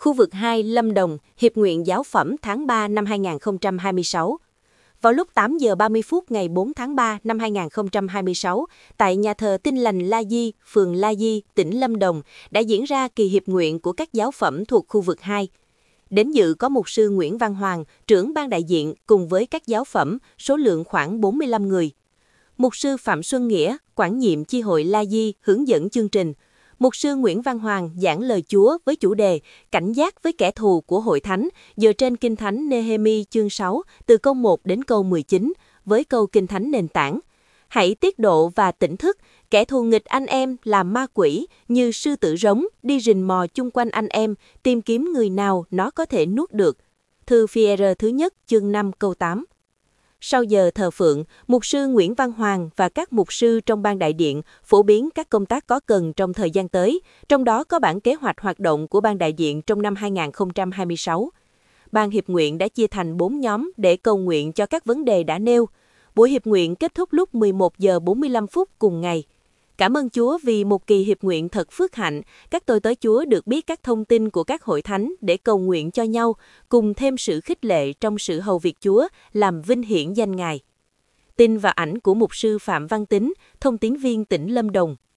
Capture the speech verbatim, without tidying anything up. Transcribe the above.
Khu vực hai Lâm Đồng, Hiệp nguyện giáo phẩm tháng ba năm hai nghìn không trăm hai mươi sáu. Vào lúc tám giờ ba mươi phút ngày bốn tháng ba năm hai nghìn không trăm hai mươi sáu, tại nhà thờ Tin Lành La Di, phường La Di, tỉnh Lâm Đồng, đã diễn ra kỳ hiệp nguyện của các giáo phẩm thuộc khu vực hai. Đến dự có mục sư Nguyễn Văn Hoàng, trưởng ban đại diện cùng với các giáo phẩm, số lượng khoảng bốn mươi lăm người. Mục sư Phạm Xuân Nghĩa, quản nhiệm chi hội La Di, hướng dẫn chương trình. Mục sư Nguyễn Văn Hoàng giảng lời Chúa với chủ đề Cảnh giác với kẻ thù của hội thánh dựa trên Kinh Thánh Nehemi chương sáu từ câu một đến câu mười chín với câu Kinh Thánh nền tảng. Hãy tiết độ và tỉnh thức, kẻ thù nghịch anh em là ma quỷ như sư tử rống đi rình mò chung quanh anh em, tìm kiếm người nào nó có thể nuốt được. Thư Phi-e-rơ thứ nhất chương năm câu tám. Sau giờ thờ phượng, mục sư Nguyễn Văn Hoàng và các mục sư trong ban đại điện phổ biến các công tác có cần trong thời gian tới, trong đó có bản kế hoạch hoạt động của ban đại diện trong năm hai nghìn không trăm hai mươi sáu. Ban hiệp nguyện đã chia thành bốn nhóm để cầu nguyện cho các vấn đề đã nêu. Buổi hiệp nguyện kết thúc lúc mười một giờ bốn mươi lăm phút cùng ngày. Cảm ơn Chúa vì một kỳ hiệp nguyện thật phước hạnh, các tôi tớ Chúa được biết các thông tin của các hội thánh để cầu nguyện cho nhau, cùng thêm sự khích lệ trong sự hầu việc Chúa, làm vinh hiển danh Ngài. Tin và ảnh của mục sư Phạm Văn Tín, thông tín viên tỉnh Lâm Đồng.